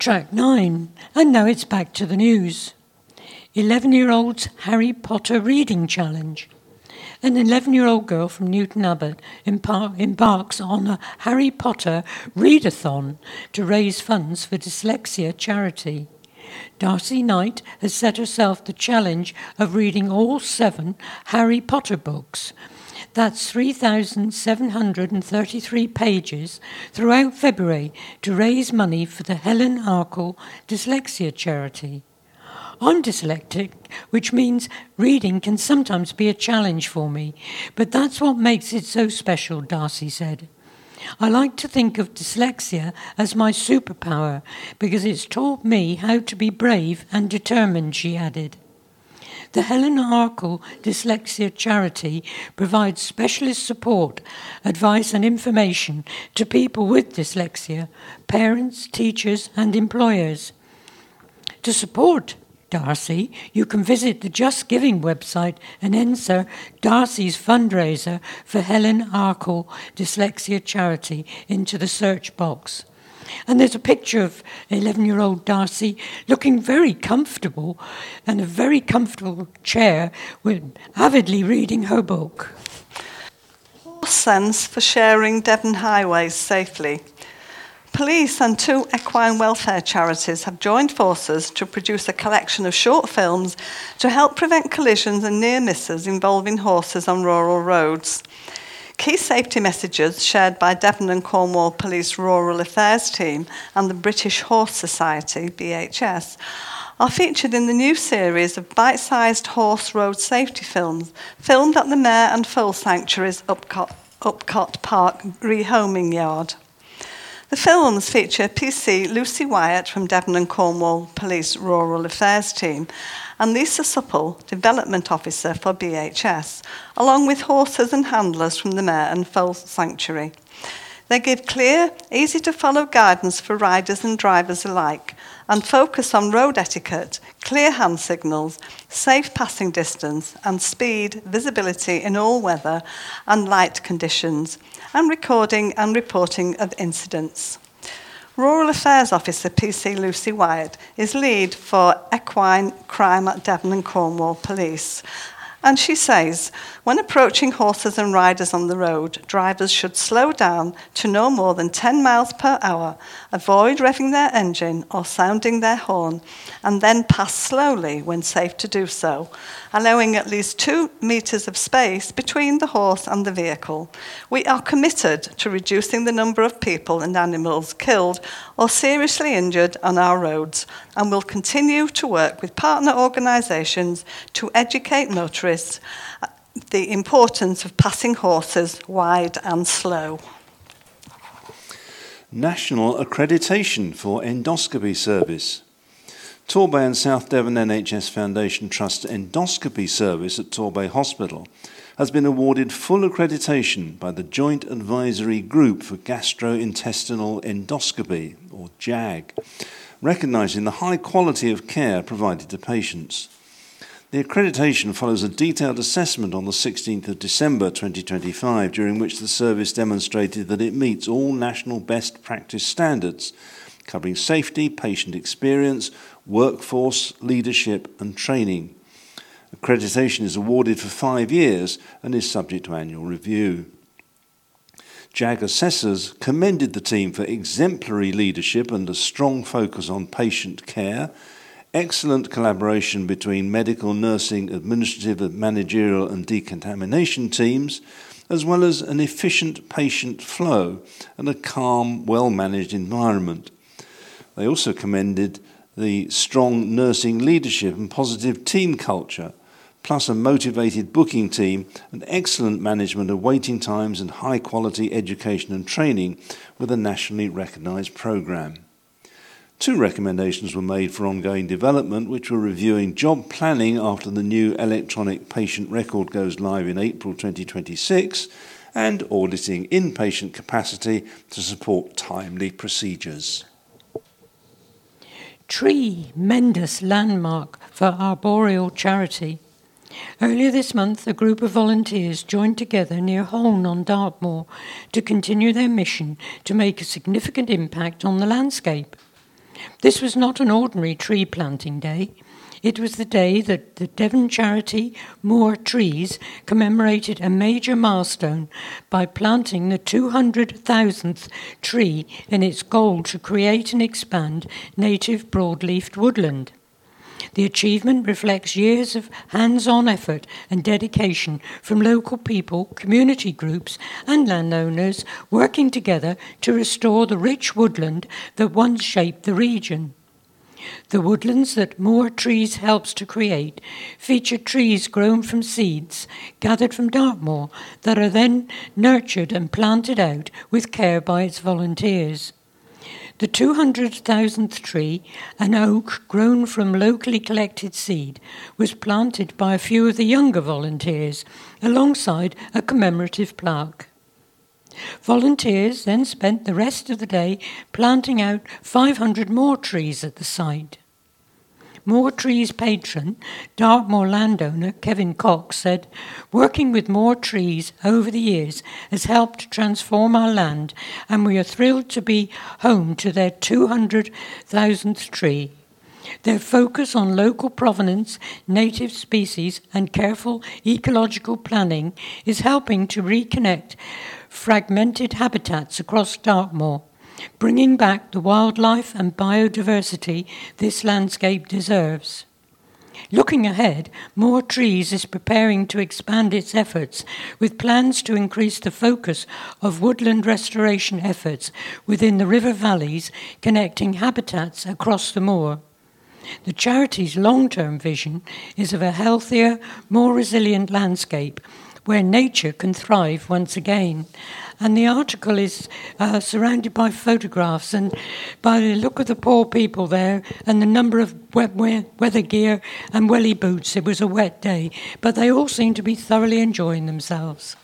Track 9, and now it's back to the news. 11-year-old's Harry Potter Reading Challenge. An 11-year-old girl from Newton Abbot embarks on a Harry Potter readathon to raise funds for dyslexia charity. Darcy Knight has set herself the challenge of reading all 7 Harry Potter books. That's 3,733 pages throughout February to raise money for the Helen Arkle Dyslexia Charity. I'm dyslexic, which means reading can sometimes be a challenge for me, but that's what makes it so special, Darcy said. I like to think of dyslexia as my superpower because it's taught me how to be brave and determined, she added. The Helen Arkle Dyslexia Charity provides specialist support, advice and information to people with dyslexia, parents, teachers and employers. To support Darcy, you can visit the Just Giving website and enter Darcy's fundraiser for Helen Arkle Dyslexia Charity into the search box. And there's a picture of 11-year-old Darcy looking very comfortable in a very comfortable chair with avidly reading her book. Horse sense for sharing Devon highways safely. Police and 2 equine welfare charities have joined forces to produce a collection of short films to help prevent collisions and near misses involving horses on rural roads. Key safety messages shared by Devon and Cornwall Police Rural Affairs Team and the British Horse Society, BHS, are featured in the new series of bite-sized horse road safety films, filmed at the Mare and Foal Sanctuary's Upcott Park rehoming yard. The films feature PC Lucy Wyatt from Devon and Cornwall Police Rural Affairs Team and Lisa Supple, Development Officer for BHS, along with horses and handlers from the Mare and Foal Sanctuary. They give clear, easy-to-follow guidance for riders and drivers alike and focus on road etiquette, clear hand signals, safe passing distance and speed, visibility in all weather and light conditions, and recording and reporting of incidents. Rural Affairs Officer PC Lucy Wyatt is lead for equine crime at Devon and Cornwall Police. And she says, when approaching horses and riders on the road, drivers should slow down to no more than 10 miles per hour, avoid revving their engine or sounding their horn, and then pass slowly when safe to do so, allowing at least 2 meters of space between the horse and the vehicle. We are committed to reducing the number of people and animals killed or seriously injured on our roads, and will continue to work with partner organisations to educate motorists the importance of passing horses wide and slow. National accreditation for endoscopy service. Torbay and South Devon NHS Foundation Trust endoscopy service at Torbay Hospital has been awarded full accreditation by the Joint Advisory Group for Gastrointestinal Endoscopy, or JAG, recognising the high quality of care provided to patients. The accreditation follows a detailed assessment on the 16th of December 2025, during which the service demonstrated that it meets all national best practice standards, covering safety, patient experience, workforce, leadership and training. Accreditation is awarded for 5 years and is subject to annual review. JAG assessors commended the team for exemplary leadership and a strong focus on patient care, excellent collaboration between medical, nursing, administrative, managerial and decontamination teams, as well as an efficient patient flow and a calm, well-managed environment. They also commended the strong nursing leadership and positive team culture, plus a motivated booking team and excellent management of waiting times and high-quality education and training with a nationally recognised programme. 2 recommendations were made for ongoing development, which were reviewing job planning after the new electronic patient record goes live in April 2026 and auditing inpatient capacity to support timely procedures. Tree Mendus Landmark for Arboreal Charity. Earlier this month, a group of volunteers joined together near Holne on Dartmoor to continue their mission to make a significant impact on the landscape. This was not an ordinary tree planting day. It was the day that the Devon charity More Trees commemorated a major milestone by planting the 200,000th tree in its goal to create and expand native broadleafed woodland. The achievement reflects years of hands-on effort and dedication from local people, community groups and landowners working together to restore the rich woodland that once shaped the region. The woodlands that More Trees helps to create feature trees grown from seeds gathered from Dartmoor that are then nurtured and planted out with care by its volunteers. The 200,000th tree, an oak grown from locally collected seed, was planted by a few of the younger volunteers alongside a commemorative plaque. Volunteers then spent the rest of the day planting out 500 more trees at the site. More Trees patron, Dartmoor landowner Kevin Cox said, "Working with More Trees over the years has helped transform our land, and we are thrilled to be home to their 200,000th tree. Their focus on local provenance, native species and careful ecological planning is helping to reconnect fragmented habitats across Dartmoor, bringing back the wildlife and biodiversity this landscape deserves." Looking ahead, More Trees is preparing to expand its efforts with plans to increase the focus of woodland restoration efforts within the river valleys connecting habitats across the moor. The charity's long-term vision is of a healthier, more resilient landscape where nature can thrive once again. And the article is surrounded by photographs, and by the look of the poor people there and the number of weather gear and welly boots, it was a wet day, but they all seem to be thoroughly enjoying themselves.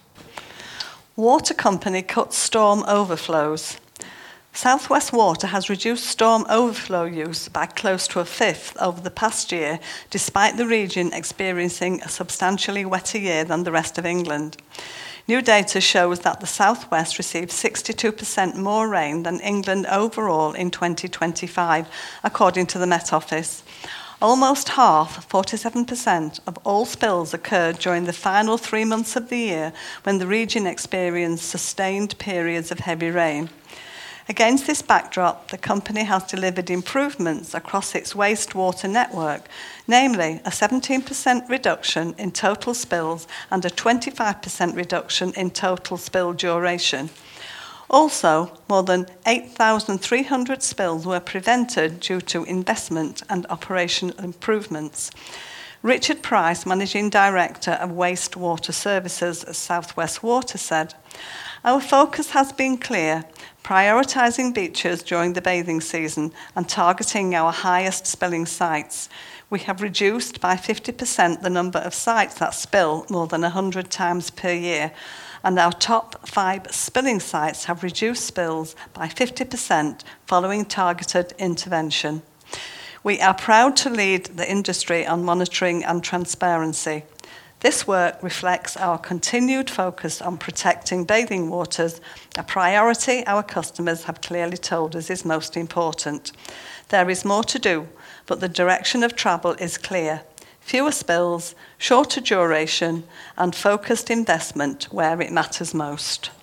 Water company cuts storm overflows. South West Water has reduced storm overflow use by close to a fifth over the past year, despite the region experiencing a substantially wetter year than the rest of England. New data shows that the South West received 62% more rain than England overall in 2025, according to the Met Office. Almost half, 47%, of all spills occurred during the final 3 months of the year when the region experienced sustained periods of heavy rain. Against this backdrop, the company has delivered improvements across its wastewater network, namely a 17% reduction in total spills and a 25% reduction in total spill duration. Also, more than 8,300 spills were prevented due to investment and operational improvements. Richard Price, Managing Director of Wastewater Services at South West Water, said, "Our focus has been clear, prioritising beaches during the bathing season and targeting our highest spilling sites. We have reduced by 50% the number of sites that spill more than 100 times per year, and our top 5 spilling sites have reduced spills by 50% following targeted intervention. We are proud to lead the industry on monitoring and transparency. This work reflects our continued focus on protecting bathing waters, a priority our customers have clearly told us is most important. There is more to do, but the direction of travel is clear. Fewer spills, shorter duration, and focused investment where it matters most."